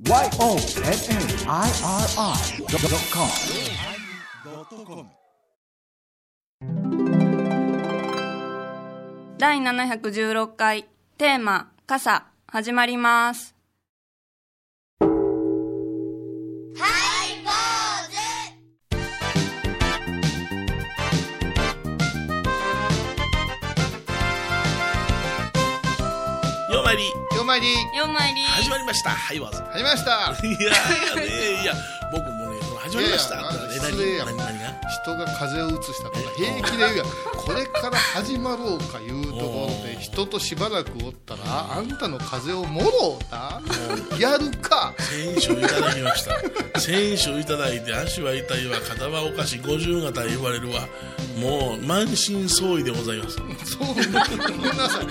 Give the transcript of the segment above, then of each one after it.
YONNIRI.com 第716回テーマ傘始まります。 よまいり始まりました。はい、わず始まりました。 いや僕もね始まりました。 失礼やん。人が風邪をうつしたとか平気で言うやん。これから始まろうかいうところで人としばらくおったらあんたの風邪をもろうたやるか。 選手いただきました。選手いただいて足は痛いわ、肩はおかしい、50型言われるわ、もう満身創痍でございます。 そうごめんなさい全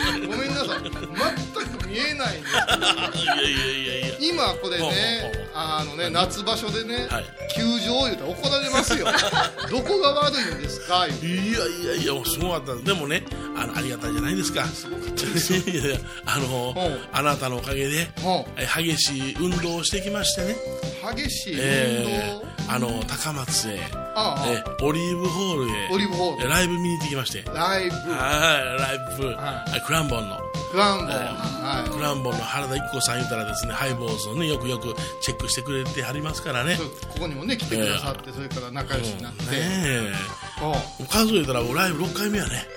く見えないんですいや今これね夏場所でね、はい、球場言うたら怒られますよどこが悪いんですか言うて。 いやすごかった。でもねありがたいじゃないですか。すごかったですよあなたのおかげで激しい運動をしてきましてね。 激しい運動、 高松へオリーブホールへライブ見に行ってきまして。ライブ、クランボンのクランボンの原田一子さん言ったらですね、ハイボーズをねよくチェックしてくれてはりますからね。 ここにもね来てくださって、それから仲良しになって、 数えたらライブ6回目やね。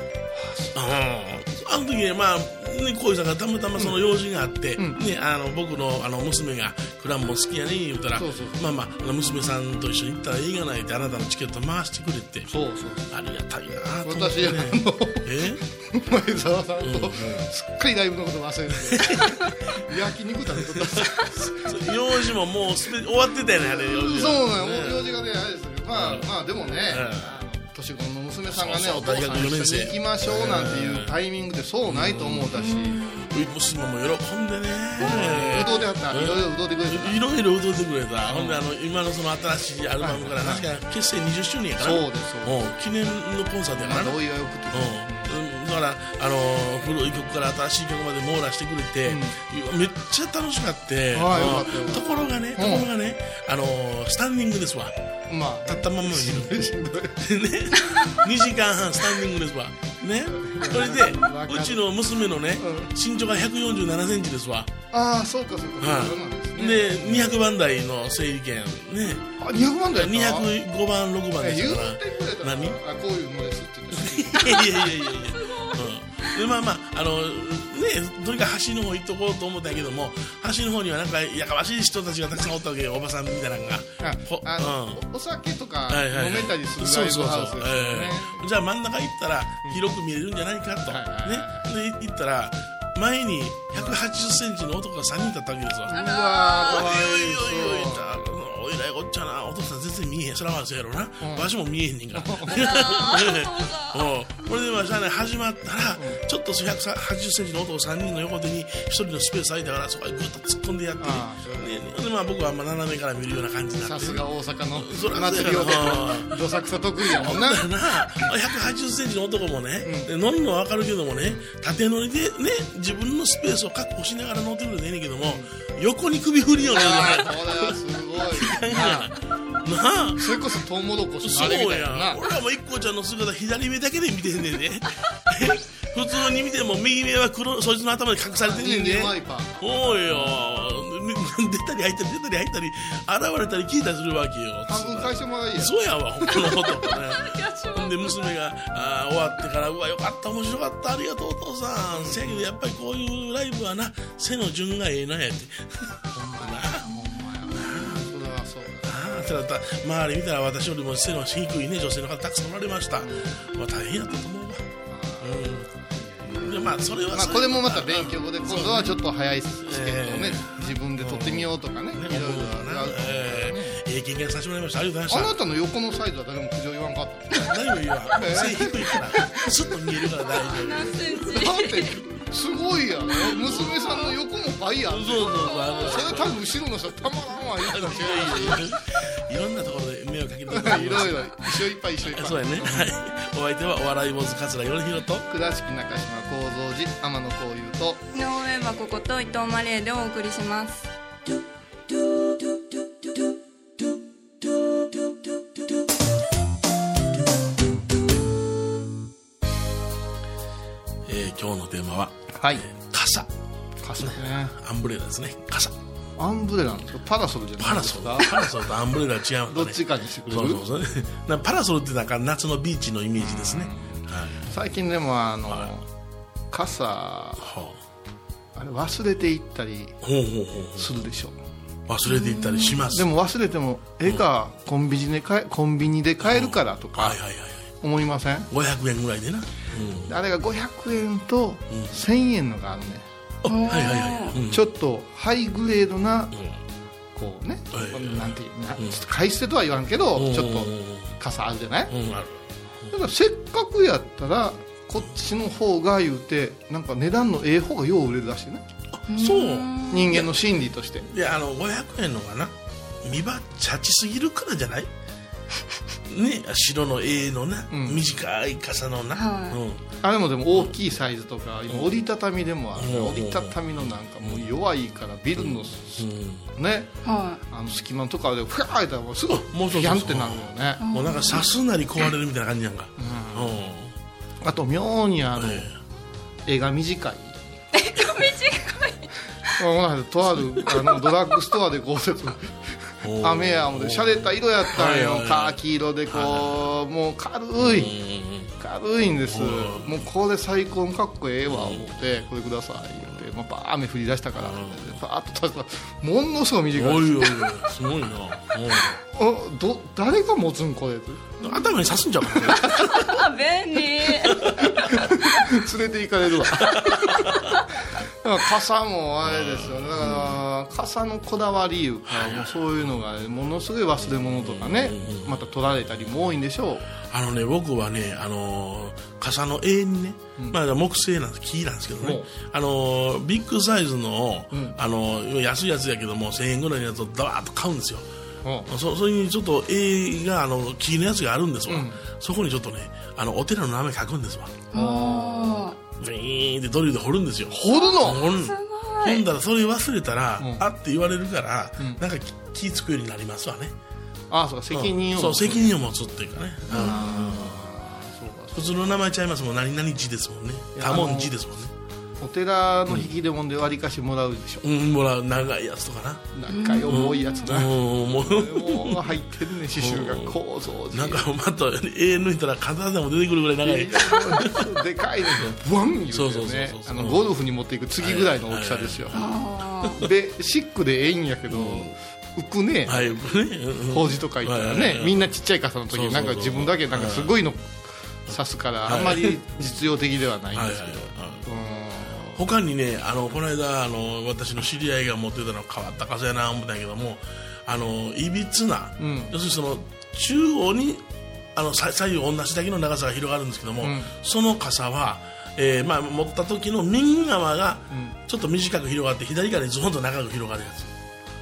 あの時ね小井さんがたまたまその用事があって、僕の娘がクランボン好きやね言うたら、娘さんと一緒に行ったら映画内であなたのチケット回してくれて、ありがたいなと思って、ね、 前澤さんとすっかりライブのこと忘れて焼肉食べとった用事ももう終わってたよね、あれ用事。 そうなの、用事がねあれですけど、でもね、年子の娘さんがねお父さん一緒に行きましょうなんていうタイミングでそうないと思うたし、 娘も喜んでね、 うどんであった、いろいろうどんでくれた、 いろいろうどんでくれた。ほんで今のその新しいアルバムから確か結成20周年やから、そうです記念のコンサートやからな。お祝いを送ってくれだから古い曲から新しい曲まで網羅してくれて、めっちゃ楽しかって、ところがねスタンディングですわ。立ったまま見る2時間半スタンディングですわね。それでうちの娘のね身長が147センチですわ。 そうかで200番台の整理券ね。 200番台 205番6番ですから。何こういうのですっていやでとにかく橋の方行っとこうと思ったけども、橋の方にはなんかやかましい人たちがたくさんおったわけよ、おばさんみたいなのが。 お酒とか飲めたりするライブハウスですよね。 じゃあ真ん中行ったら広く見れるんじゃないかとね。で行ったら前に180センチの男が3人立ったわけですわ。 うわー、かわいそう。 おいらいこっちゃな、お父さん全然見えへん、そらまあそうやろな、わしも見えへんねんからこれでしゃあない始まったら、ちょっと180センチの男3人の横手に1人のスペース空いたからそこへグッと突っ込んでやってで僕は斜めから見るような感じになって、 さすが大阪の祭りをどさくさ得意やもんな。 180センチの男もね、乗るのは分かるけどもね、縦乗りでね自分のスペースを確保しながら乗ってくれてええねんけども、横に首振りよね。 これはすごいなあ、 それこそトウモロコシのあれみたいな。 俺はもう一個ちゃんの姿左目だけで見てんねんね普通に見ても右目はそいつの頭に隠されてんねんね。おいよ、出たり入ったり現れたり聞いたりするわけよ。 半分返してもらいや。 そうやわ、このことねほんで娘が終わってから、うわよかった、面白かった、ありがとうお父さん、せやけどやっぱりこういうライブはな、背の順がええなやって周り見たら私よりも背の低いね女性の方たくさんおられました。大変やったと思うわ。でそれはこれもまた勉強で、今度はちょっと早いチケットをね自分で取ってみようとかね、いろいろ経験させてもらいました。ありがとうございました。 あなたの横のサイズは誰も苦情言わんかった。 何も言わん。背低いからスッと見えるから大丈夫。 だってすごいやろ、娘さんの横も倍やん。それ多分後ろの人たまらんわ言うたしいろんなところで迷惑かけてるいろいろ一緒いっぱいそうやね、はい、お相手はお笑い坊主桂米宏と倉敷中島幸三寺天野幸雄と井上はここと伊藤マリエでお送りします。 テーマは、 はい、 傘ね、 アンブレラですね。傘アンブレラなんですか？パラソルじゃないですか？ パラソルとアンブレラは違う、ね、 どっちかにしてくれる。 そうパラソルってなんか夏のビーチのイメージですね、はい、 最近でも傘、あれ忘れていったりするでしょ。 忘れていったりします。 でも忘れてもコンビニで買えるからとか思いません？500 円ぐらいでな、 あれが500円と1000円のがあるね。ちょっとハイグレードなこうね、なんていう買い捨てとは言わんけどちょっと傘あるじゃない。だからせっかくやったらこっちの方が言うてなんか値段の方がよう売れるらしいね。 そう、 人間の心理として。 で500円のかな、見張っちゃちすぎるからじゃないね、白ののな、短い傘のな、 あれもでも大きいサイズとか今折りたたみでもある、折りたたみのなんかもう弱いからビルのね、隙間のとかでファーッとすぐギャンってなるよね。 もうなんか刺すなり壊れるみたいな感じなんか。 あと妙に絵が短い。とあるドラッグストアで豪雪雨やもで洒落た色やったんよ。カーキ色でこうもう軽いんです。もうこれ最高のかっこええわ思ってこれくださいってバー雨降り出したからバーッと立ったらものすごい短い。 おいおいすごいな。 誰が持つんこれ頭に刺すんじゃん便利連れて行かれるわ傘もあれですよね。だから傘のこだわりいうかもうそういうのがものすごい忘れ物とかねまた取られたりも多いんでしょう。 僕はね傘の絵にね、木製なんです木なんですけどね、ビッグサイズの、安いやつやけども1000円ぐらいのやつをダーッと買うんですよ。それにちょっと絵が木のやつがあるんですわ、そこにちょっとねお寺の名前書くんですわ。ビーンってドリルで掘るんですよ。 掘るの？ ほんだらそれ忘れたら、あって言われるから、なんか気つくようになりますわね。 そうか、責任をそう責任を持つっていうかね。普通の名前ちゃいますもん。何々字ですもんね。多文字ですもんね。 お寺の引き出物で割りかしもらうでしょ。 もらう長いやつとかな。 長い重いやつな。もう入ってるね刺繍が構造字。 なんかまた抜いたら刀でも出てくるぐらい長い。 でかいのブワン言うてね。ゴルフに持っていく次ぐらいの大きさですよ。でシックでええんやけど。浮くね。法事とか行ったらね、みんなちっちゃい傘の時になんか自分だけなんかすごいの刺すからあんまり実用的ではないんですけど。 他にねこの間私の知り合いが持ってたの変わった傘やな思ったんやけどもいびつな、要するにその中央に左右同じだけの長さが広がるんですけども、その傘は、持った時の右側がちょっと短く広がって左側にズボンと長く広がるやつ。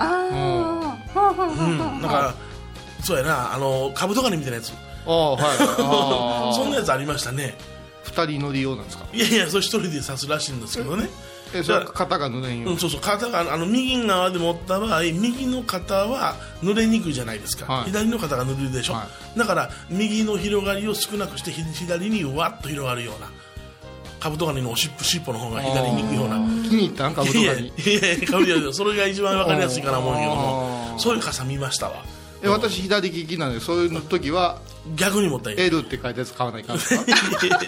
なんかそうやなカブトガニみたいなやつ。そんなやつありましたね。 2人乗り用なんですか？ いやそれ1人で刺すらしいんですけどね。 それは肩が濡れんよ。 そう肩が右側で持った場合右の肩は濡れにくいじゃないですか、左の肩が濡れるでしょ、だから右の広がりを少なくして左にわっと広がるようなカブトガニの尻尾の方が左に行くような。 気に入ったんカブトガニ。 いやそれが一番分かりやすいかな思うけども、そういう傘見ましたわ。 私左利きなんでそういう時は逆に持ったらいい。 L って書いたやつ買わないかんですか？ い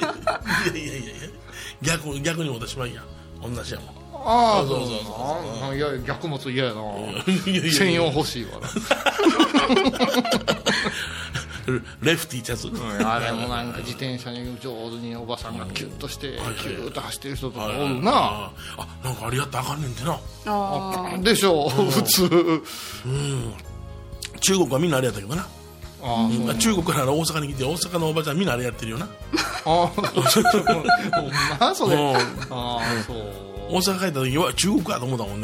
や逆に持ったらしまいやん同じやもん。 そういや逆持つ嫌やな。専用欲しいわな。 レフティーってやつ。 あれもなんか自転車に上手におばさんがキュッとしてキュッと走ってる人とかおるな。 なんかあれやったらあかんねんてな。 でしょ普通。 中国はみんなあれやったけどな。中国から大阪に来て大阪のおばちゃんみんなあれやってるよな。 それ。 大阪帰った時は中国かと思ったもんね。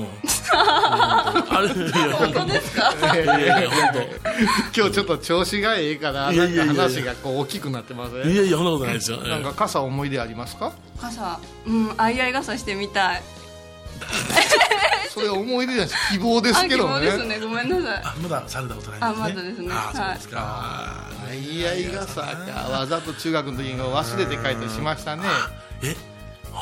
あれ本当ですか？ 今日ちょっと調子がええからなんか話がこう大きくなってますね。 いやそんなことないですよ。 なんか傘思い出ありますか？ 傘相合い傘してみたい。 それ思い出じゃない希望ですけどね。 希望ですね。ごめんなさい。 まだされたことないですね。 まだですね。 そうですか。 相合い傘か。わざと中学の時に忘れて帰ったりしましたね。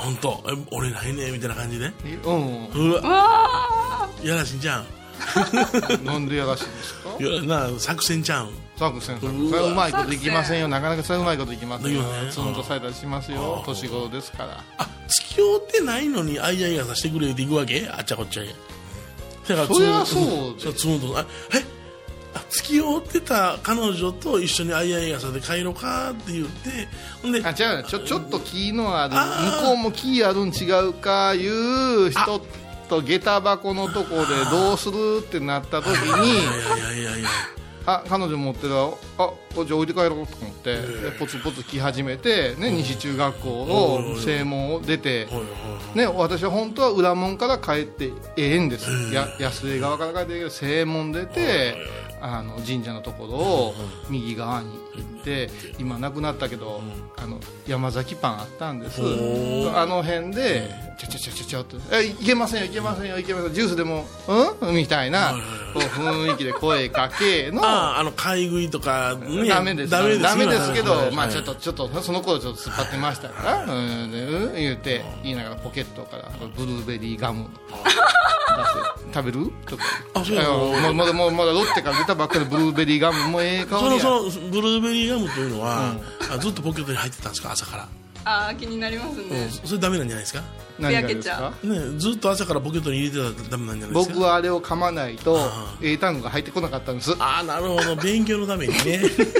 本当俺ないねみたいな感じで、 うわやらしいんじゃんなんでやらしいんですか。 いやな作戦ちゃん作戦それはうまいこといきませんよ。なかなかそれはうまいこといきませんよ。 ね、 ツンとされたりしますよ。年頃ですから。 付き合ってないのにあいあいがさしてくれっていくわけ。あっちゃこっちゃへ。 だからそりゃそうでツンと付き合ってた彼女と一緒にあいあいがさで帰ろうかって言ってほんでちょっと気のある向こうも気あるん違うかいう人と下駄箱のとこでどうするってなった時に彼女持ってるじゃあ置いて帰ろうと思ってポツポツ来始めて、ね、西中学校を正門を出て、ね、私は本当は裏門から帰ってええんです。安江側から帰ってええけど正門出て神社のところを右側に行って今なくなったけど山崎パンあったんです。あの辺でちょっといけませんよジュースでもみたいな雰囲気で声かけの買い食いとか、ね、 ダメですけど、ちょっとその頃ちょっと突っ張ってましたから言いながらポケットからブルーベリーガム食べるとかまだロッテから出たばっかりブルーベリーガムもええ香りや。 そのブルーベリーガムというのは、ずっとポケットに入ってたんですか朝から。 気になりますね。 それダメなんじゃないですか。 何がですか、 ね、ずっと朝からポケットに入れてたらダメなんじゃないですか。 僕はあれを噛まないと英単語が入ってこなかったんです。 なるほど勉強のためにね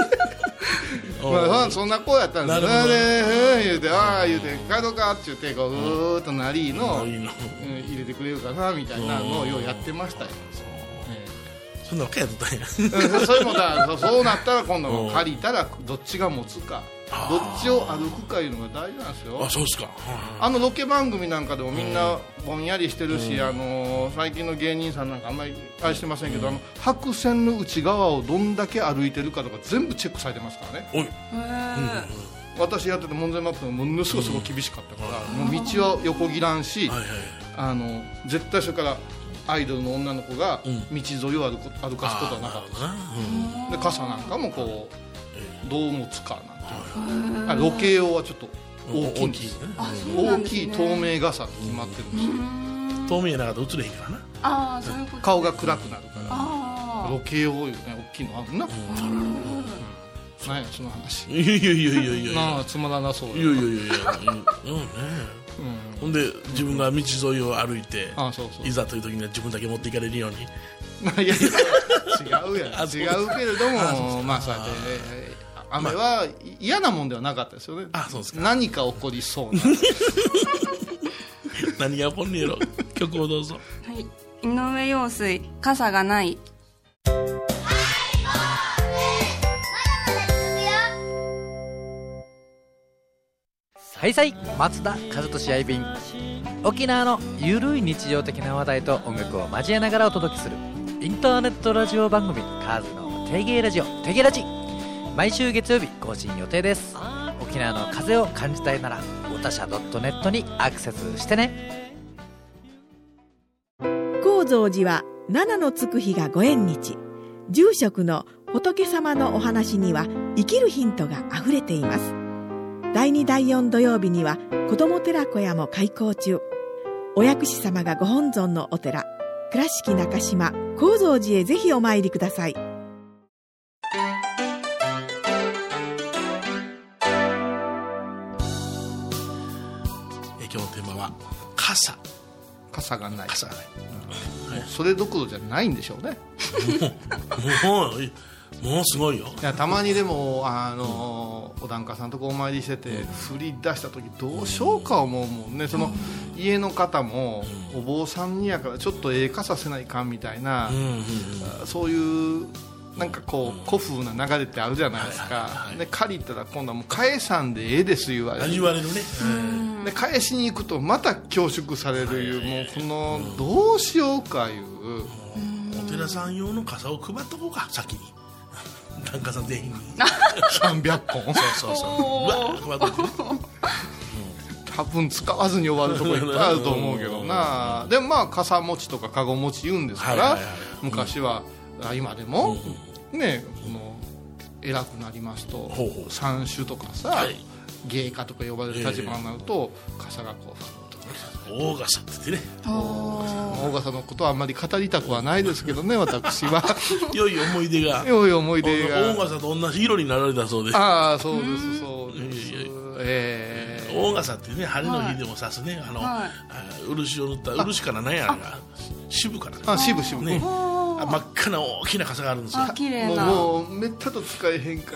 そんな子やったんですよ。言うて帰ろうかって言ってこうーっとなりの入れてくれるかなみたいなのをようやってましたよ。 そんなわけやったんやそれもそうなったら今度借りたらどっちが持つかどっちを歩くかいうのが大事なんですよ。 そうですか。 ロケ番組なんかでもみんなぼんやりしてるし、最近の芸人さんなんかあんまり愛してませんけど、白線の内側をどんだけ歩いてるかとか全部チェックされてますからね。私やってて門前マップがものすごく厳しかったから、もう道は横切らんし、絶対それからアイドルの女の子が道沿いを歩かすことはなかったです。で傘なんかもこうどう持つかなんてロケ用はちょっと大きいんです。大きい透明傘って決まってるんですよ。 透明やなかったら映れへんからな。 そういうこと。 顔が暗くなるからロケ用いうね大きいのあるな。何やその話。 いやつまらなそう。 ほんで自分が道沿いを歩いてそういざという時には自分だけ持っていかれるように。 いや違うけれどもそうやって雨は嫌なもんではなかったですよね。 そうですか。 何か起こりそうな何が起こんねやろ。曲をどうぞ。 井上陽水傘がない。 はいさい、松田和俊やいびん。沖縄のゆるい日常的な話題と音楽を交えながらお届けするインターネットラジオ番組カーズの定芸ラジオ定芸ラジ。毎週月曜日更新予定です。沖縄の風を感じたいならおたしゃ.net にアクセスしてね。 高蔵寺は七のつく日がご縁日。住職の仏様のお話には生きるヒントがあふれています。第2第4土曜日には子ども寺小屋も開校中。お薬師様がご本尊のお寺倉敷中島・高蔵寺へぜひお参りください。 今日のテーマは傘がない、 それどころじゃないんでしょうね。 もうすごいよ。 いやたまにでもお檀家さんとこお参りしてて降り出した時どうしようか思うもんね。その家の方もお坊さんにやからちょっと傘せないかんみたいな、そういうなんかこう古風な流れってあるじゃないですか。で借りたら今度はもう返さんでええです言われる。 言われるね。 で返しに行くとまた恐縮されるいう、もうこのどうしようかいう。 お寺さん用の傘を配っとこうか先に。檀家さん全員に 300本そう配っとく。 多分使わずに終わるとこいっぱいあると思うけどな。でも傘持ちとかカゴ持ち言うんですから、昔は今でもねこの偉くなりますと三種とかさ、 芸家とか呼ばれる立場になると、傘がこう大傘って言ってね、 大傘のことはあんまり語りたくはないですけどね、私は良い思い出が良い思い出が大傘と同じ色になられたそうです。 ああ、そうですそうです。 大傘ってね、晴れの日でも差すね、漆を塗った漆から何やらが渋かな、 渋ね、 真っ赤な大きな傘があるんですよ。 綺麗な。 もうめったと使えへんから、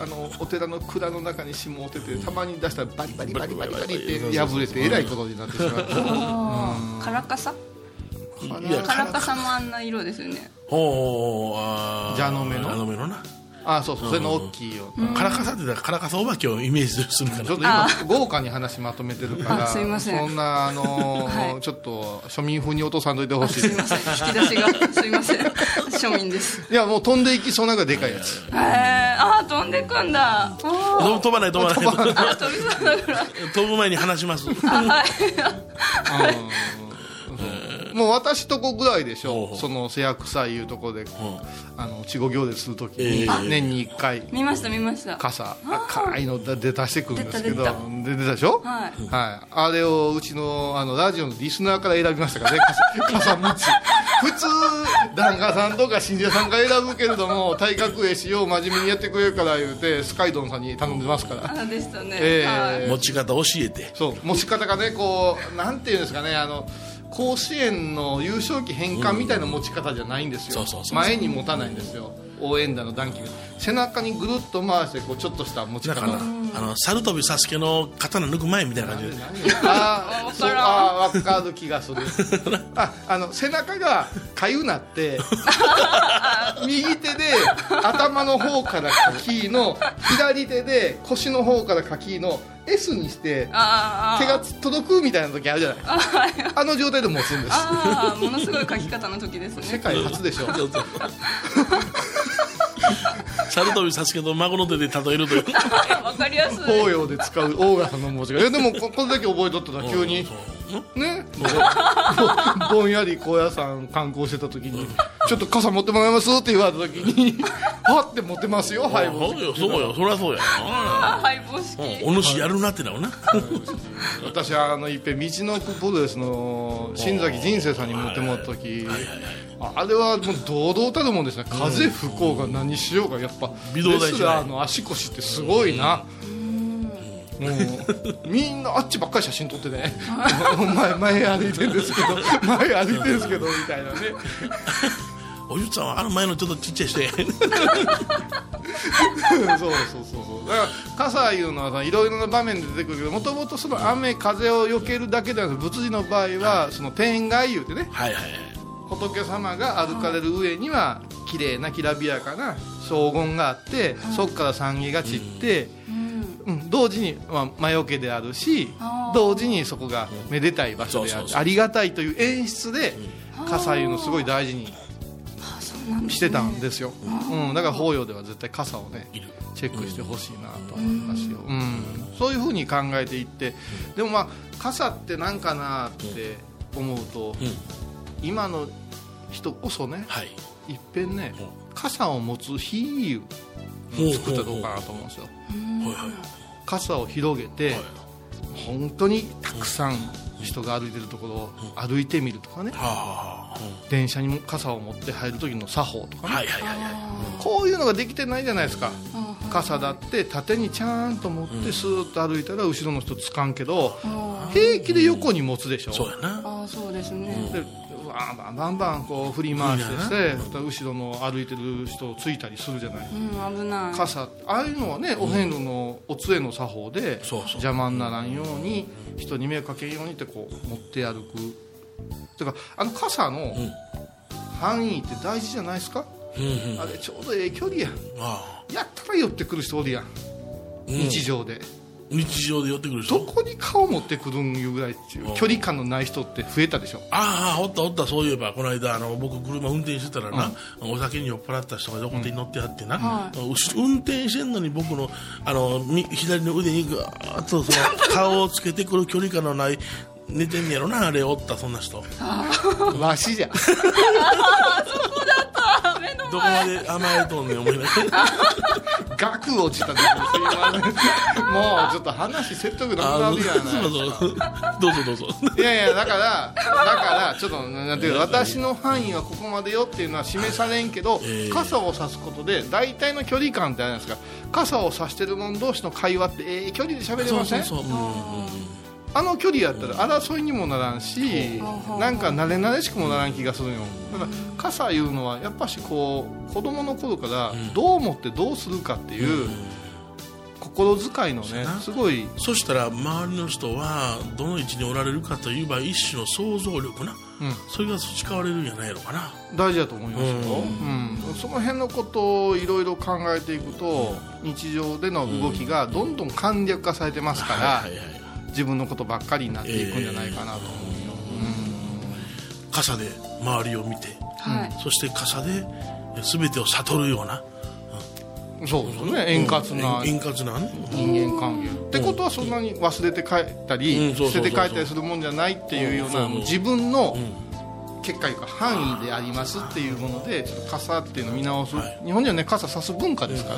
お寺の蔵の中にしもうてて、たまに出したらバリバリバリバリバリって破れてえらいことになってしまう。 カラカサ？カラカサもあんな色ですよね。 蛇の目のな。そうそう、それの大きいよ。 カラカサって言ったらカラカサお化けをイメージするかな。 ちょっと今豪華に話まとめてるからすいません、 そんなちょっと庶民風に落とさんといてほしい。 すいません、引き出しがすいません、庶民です。 いや、もう飛んでいきそうながでかいやつ。 飛んでくんだ。 飛ばない飛びそうだから飛ぶ前に話します。 もう私とこぐらいでしょ、その瀬谷臭いいうところで稚児行列するときに年に1回見ました傘赤いの出してくるんですけど、出たでしょ。 はい、 あれをうちのラジオのリスナーから選びましたからね、傘3つ。普通檀家さんとか信者さんが選ぶけれども、体格ええしよう真面目にやってくれるから言うてスカイドンさんに頼んでますから。 でしたね。 持ち方教えて。 そう、持ち方がね、こうなんていうんですかね、甲子園の優勝旗返還みたいな持ち方じゃないんですよ。前に持たないんですよ、応援団の団旗が。背中にぐるっと回してこうちょっとした持ち方。だから猿飛サスケの刀抜く前みたいな感じで。 分かる気がする。背中がかゆなって右手で頭の方からかきの、左手で腰の方からかきのS にして手が届くみたいな時あるじゃない。あの状態で持つんです。 ものすごい書き方の時ですね。 世界初でしょ。 猿飛サスケと孫の手で例えるという。 わかりやすい。 法要で使う大笠の文字が。でもこれだけ覚えとったら急にね、ぼんやり高野山観光してた時にちょっと傘持ってもらいますって言われた時にはって持ってますよ、ハイボー。 そうよ、そりゃそうや。 ハイボー式。 お主やるなってなるな。 私いっぺん道のくプロレスの新崎人生さんに持ってもらった時、あれはもう堂々たるもんですね。風吹こうが何しようがやっぱレスラーの足腰ってすごいな。みんなあっちばっかり写真撮ってね前歩いてるんですけどみたいなね。 おゆつさんは前のちょっとちっちゃいしてそうだから傘いうのはいろいろな場面で出てくるけど、もともとその雨風を避けるだけではなく、仏事の場合はその天外いうてね、仏様が歩かれる上には綺麗なきらびやかな荘厳があって、そこから懺悔が散って、同時に魔除けであるし、同時にそこがめでたい場所である、ありがたいという演出で傘いうのすごい大事にしてたんですよ。だから法要では絶対傘をねチェックしてほしいなと思いますよ。そういうふうに考えていって、でも傘ってなんかなって思うと、今の人こそね、いっぺんね傘を持つ日を作ったらどうかなと思うんですよ。傘を広げて本当にたくさん人が歩いてるところを歩いてみるとかね、電車にも傘を持って入る時の作法とかね、こういうのができてないじゃないですか。傘だって縦にちゃんと持ってスーッと歩いたら後ろの人つかんけど、平気で横に持つでしょ。 そうやな。 そうですね。 でバンバンこう振り回して後ろの歩いてる人をついたりするじゃない。 危ない。 傘ああいうのはね、お遍路のお杖の作法で邪魔にならんように、人に迷惑かけんようにってこう持って歩く。てか傘の範囲って大事じゃないですか。あれちょうどええ距離やん。やったら寄ってくる人おるやん、日常で寄ってくる人。どこに顔持ってくるんいうぐらい距離感のない人って増えたでしょ。 おったそういえばこの間僕車運転してたらな、お酒に酔っ払った人が横手に乗ってあってな、運転してんのに僕の左の腕にぐーっとその顔をつけてくる距離感のない寝てんねやろな、あれおった。そんな人わしじゃそこだった。目の前どこまで甘えとんねん思いながらガク落ちた時にすいませんもうちょっと話説得なくなるやないですか。 どうぞどうぞ。 いやいやだからちょっとなんていうか、私の範囲はここまでよっていうのは示されんけど、傘を差すことで大体の距離感ってあるじゃないですか。傘を差してる者同士の会話って距離で喋れません？ そうあの距離やったら争いにもならんし、なんか慣れ慣れしくもならん気がするよ。だから傘いうのはやっぱしこう子供の頃からどう思ってどうするかっていう心遣いのね、すごい。 そしたら周りの人はどの位置におられるかといえば一種の想像力な、それが培われるんじゃないのかな。 大事だと思いますよ、その辺のことをいろいろ考えていくと、日常での動きがどんどん簡略化されてますから、自分のことばっかりになっていくんじゃないかなと思うよ、 傘で周りを見て、そして傘で全てを悟るような、 そうですね、円滑な円滑な、ね、 人間関係、ってことはそんなに忘れて帰ったり、捨てて帰ったりするもんじゃないっていうような、自分の結果いうか範囲でありますっていうもので、ちょっと傘っていうのを見直す、日本にはね傘さす文化ですから、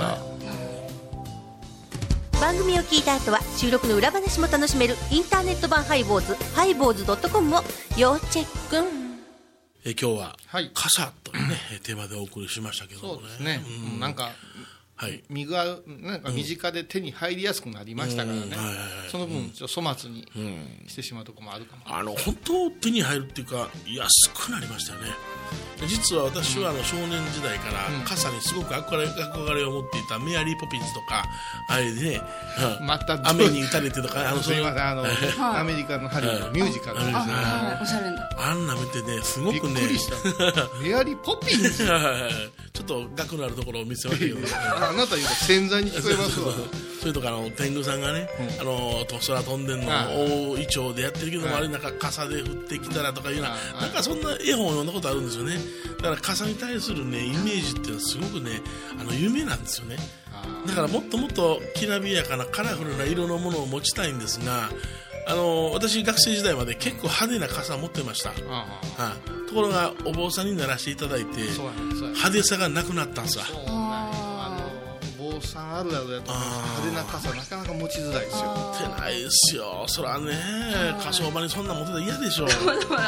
番組を聞いた後は収録の裏話も楽しめるインターネット版ハイボーズ、ハイボーズ .com を要チェック。 今日は傘というね、テーマでお送りしましたけどもね。 そうですね、なんか身がなんか身近で手に入りやすくなりましたからね、その分ちょっと粗末にしてしまうところもあるかも。 本当手に入るっていうか安くなりましたよね。実は私は少年時代から傘にすごく憧れを持っていたメアリー・ポピンズとか、あれで、 また雨に打たれてとか、 すみません、アメリカのハリウッドミュージカルですね、 おしゃれなあんな見てね、すごくね、 びっくりしたメアリー・ポピンズちょっと額のあるところを見せましたけどあなた言うと潜在に聞こえますわそれとか天狗さんがね、空飛んでんのを大イチョウでやってるけども、あれなんか傘で降ってきたらとかいうなんかそんな絵本を読んだことあるんですよね。だから傘に対するねイメージっていうのはすごくね夢なんですよね。だからもっともっときらびやかなカラフルな色のものを持ちたいんですが、私学生時代まで結構派手な傘を持ってました。ところがお坊さんにならしていただいて派手さがなくなったんですわ。 お坊さんあるあるやと派手な傘なかなか持ちづらいですよ。 持ってないですよ。そらね、火葬場にそんな持ってたら嫌でしょそこ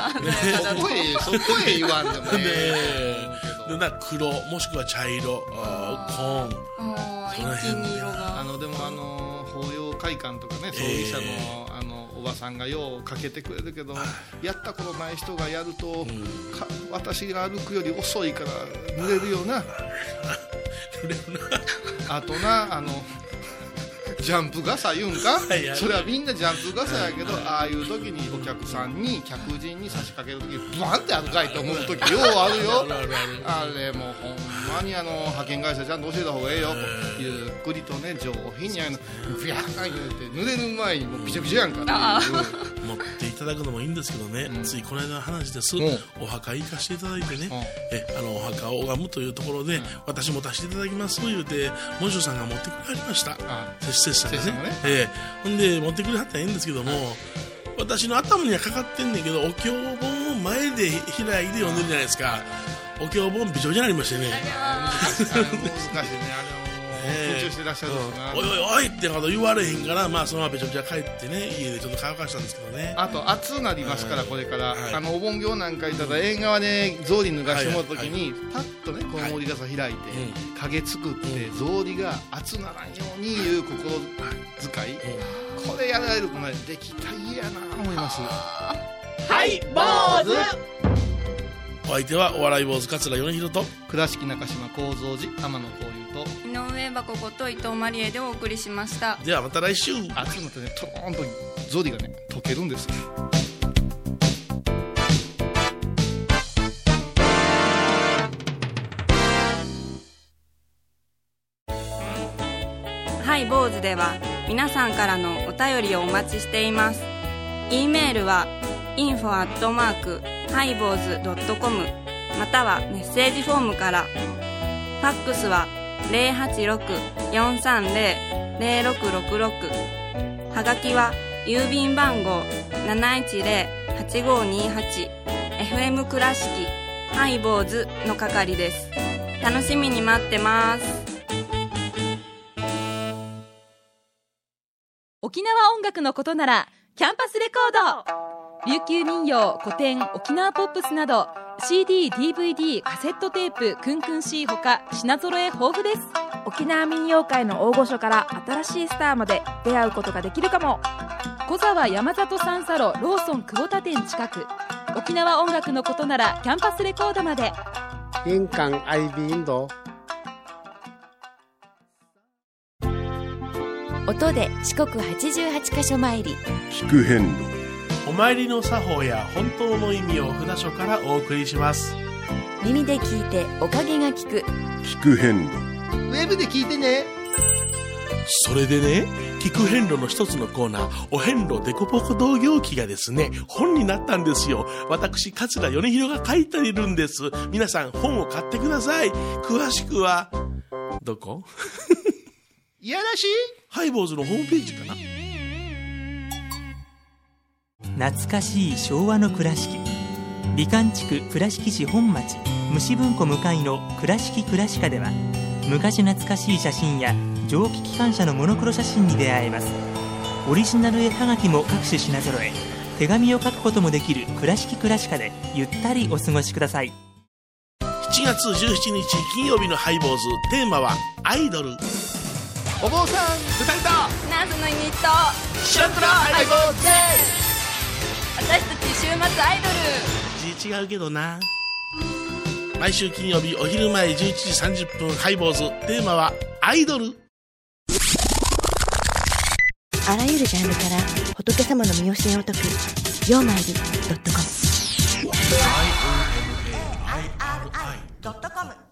へ言わんでもでな黒もしくは茶色、紺、 一気に色がでも法要会館とかね、葬儀社のおばさんがようかけてくれるけど、やったことない人がやると、私が歩くより遅いから濡れるようなあとなジャンプ傘言うんかそれはみんなジャンプ傘やけど、ああいう時にお客さんに客人に差し掛ける時ブワンってあるかいと思う時ようあるよあれもうほんまに派遣会社ちゃんと教えた方がええよ、ゆっくりとね上品にビャーン言うて濡れる前にもうビチャビチャやんかっていう持っていただくのもいいんですけどね、ついこの間の話です、お墓行かしていただいてね、お墓を拝むというところで、私持たせていただきますと言うて門主さんが持ってくれはりました。拙者がね、ほんで持ってくれはったらいいんですけども、私の頭にはかかってんねんけど、お経本を前で開いて読んでるじゃないですか。お経本びちょびちょになりましてね難しいね、あれを緊張してらっしゃるんですな、 おいおいおいってこと言われへんから、そのままべちゃべちゃ帰ってね、家でちょっと乾かしたんですけどね。 あと暑なりますから、これから、お盆行なんかいたら縁側で草履脱がしてもらった時に、パッとねこの森傘開いて、影作って草履が暑ならんようにいう心遣い、これやられるとねできたいやな思います。 はい坊主。 お相手はお笑い坊主桂米宏と倉敷中島幸三寺天野幸雄と井上箱子と伊藤マリエでお送りしました。 ではまた来週。 暑いのってね、トローンと草履がね溶けるんですよ。 ハイボーズでは皆さんからのお便りをお待ちしています。 E メールは info@highbows.com またはメッセージフォームから。ファックスは 086-430-0666 はがきは郵便番号 710-8528 FM 倉敷ハイボーズの係です。楽しみに待ってます。 沖縄音楽のことならキャンパスレコード。琉球民謡、古典、沖縄ポップスなど CD、DVD、カセットテープ、クンクン C ほか品揃え豊富です。 沖縄民謡界の大御所から新しいスターまで出会うことができるかも。 小沢山里三佐路ローソン久保田店近く。沖縄音楽のことならキャンパスレコードまで。 印港 IB 印度。 音で四国88カ所参り、 聞く遍路。 お参りの作法や本当の意味を札所からお送りします。 耳で聞いておかげが聞く、 聞く遍路。 ウェブで聞いてね。 それでね、聞く遍路の一つのコーナー、お遍路デコポコ同行記がですね、本になったんですよ。私桂米広が書いているんです。皆さん本を買ってください。詳しくはどこいやらしいハイボーズのホームページかな。 懐かしい昭和の倉敷、美観地区倉敷市本町虫文庫向かいの倉敷倉歯科では、昔懐かしい写真や蒸気機関車のモノクロ写真に出会えます。オリジナル絵はがきも各種品揃え、手紙を書くこともできる倉敷倉歯科でゆったりお過ごしください。 7月17日金曜日のハイボーズ、テーマはアイドル。 お坊さん歌いとナースのユニット白黒ハイボーズです。 私たち週末アイドル。 字違うけどな。毎週金曜日お昼前11時30分ハイボーズ、テーマはアイドル。 あらゆるジャンルから仏様の身教えを説くようまいり.com。 IRI.com